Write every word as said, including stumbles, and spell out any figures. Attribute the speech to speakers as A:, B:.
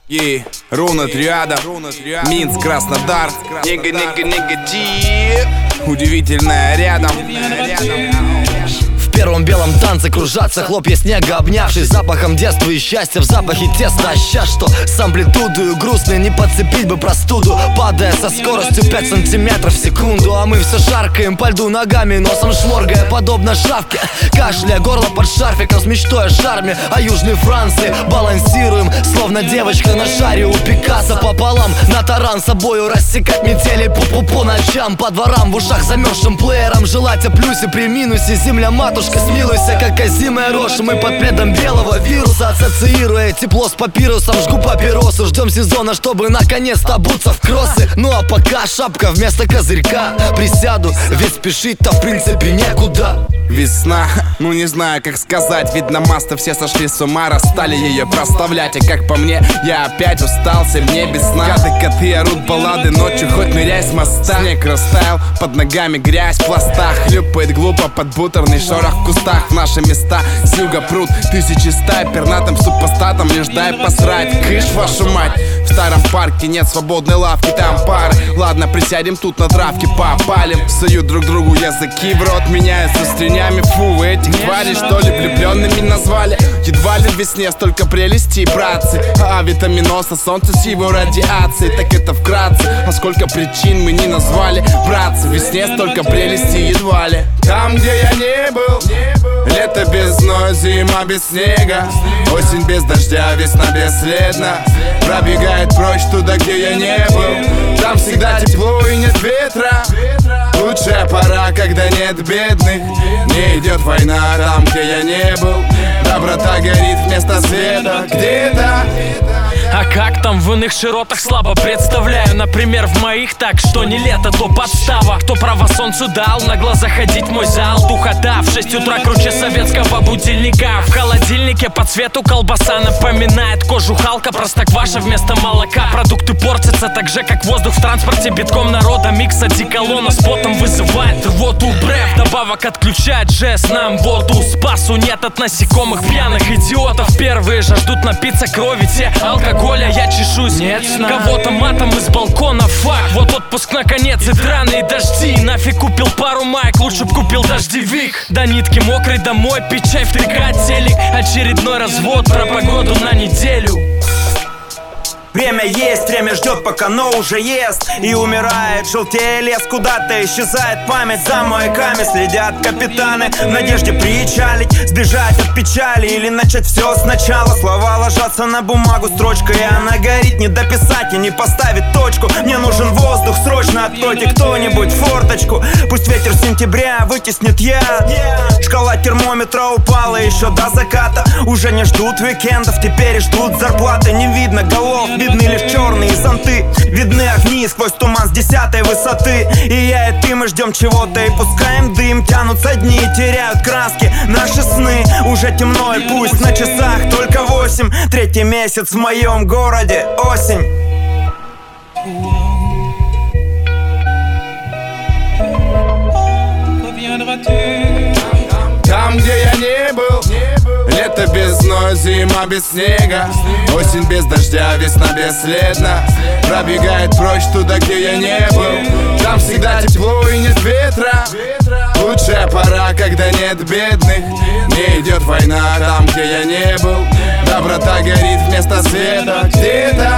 A: И Руна Триада, Минск, Краснодар, Нига, нига, нига, дип. Удивительное рядом.
B: В первом белом танце кружатся хлопья снега, обнявшись запахом детства и счастья в запахе теста. А ща что? С амплитудою грустной не подцепить бы простуду, падая со скоростью пять сантиметров в секунду. А мы все шаркаем по льду ногами, носом шморгая, подобно шавке, кашляя горло под шарфиком с мечтой о шарме. О Южной Франции балансируем, словно девочка на шаре у Пикассо. Пополам на таран собою рассекать метели по, по, по ночам, по дворам в ушах замерзшим плеером. Желать о плюсе при минусе, земля матушка, смилуйся, как озимая рожь. Мы под пледом белого вируса, ассоциируя тепло с папирусом, жгу папиросу. Ждем сезона, чтобы наконец-то обуться в кроссы. Ну а пока шапка вместо козырька, присяду, ведь спешить-то в принципе некуда.
A: Весна, ну не знаю, как сказать. Видно, масты все сошли с ума, расстали ее проставлять. И как по мне, я опять устался, мне без сна. Гады, коты орут баллады ночью, хоть ныряй с моста. Снег растаял, под ногами грязь в пластах. Хлюпает глупо под бутерный шорох в кустах. В наши места с юга прут тысячи стай. Пернатым супостатом лишь дай посрать. Кыш, вашу мать. В старом парке нет свободной лавки, там пары. Ладно, присядем тут на травке, попалим. Суют друг другу языки в рот, меняются стреня. Фу, вы этих тварей, что ли, влюбленными назвали? Едва ли в весне столько прелести, братцы. А витаминоса, солнце с его радиацией. Так это вкратце, а сколько причин мы не назвали, братцы. В весне столько прелести, едва ли. Там, где я не был, лето без зноя, зима без снега, осень без дождя, весна бесследно пробегает прочь туда, где я не был. Там всегда тепло и нет ветра. Лучшая пора, когда нет бедных. Не идет война там, где я не был. Доброта горит вместо света где-то.
C: А как там в иных широтах, слабо представляю. Например, в моих так, что не лето, то подстава. Кто право солнцу дал на глаза ходить мой зал? Духота в шесть утра круче советского будильника. В холодильнике по цвету колбаса напоминает кожу Халка. Простокваша вместо молока. Продукты портятся так же, как воздух в транспорте. Битком народа, микс одеколона с потом вызывает рвоту. Бреф добавок отключает жест, нам воду спасу нет от насекомых пьяных идиотов. Первые жаждут напиться крови, те алкоголь. Коля, я чешусь, нет сна. Кого-то матом из балкона, фак. Вот отпуск наконец и драные дожди. Нафиг купил пару майк, лучше б купил дождевик. До нитки мокрый домой, пить чай, втыкать телек. Очередной развод, про погоду на неделю.
D: Время есть, время ждет, пока оно уже ест. И умирает, желтее лес, куда-то исчезает память. За маяками следят капитаны в надежде причалить, сбежать от печали или начать все сначала. Слова ложатся на бумагу строчкой, и она горит. Не дописать и не поставить точку. Мне нужен воздух, срочно откройте кто-нибудь форточку. Пусть ветер сентября вытеснит яд. Шкала термометра упала еще до заката. Уже не ждут уикендов, теперь ждут зарплаты. Не видно голов, видны лишь черные зонты. Видны огни сквозь туман с десятой высоты. И я и ты, мы ждем чего-то и пускаем дым. Тянутся дни и теряют краски наши сны. Уже темно и пусть на часах только восемь. Третий месяц в моем городе, осень.
A: Там, где я не был, лето без зноя, зима без снега, осень без дождя, весна бесследно пробегает прочь туда, где я не был. Там всегда тепло и нет ветра. Лучшая пора, когда нет бедных. Не идет война там, где я не был. Доброта горит вместо света где-то.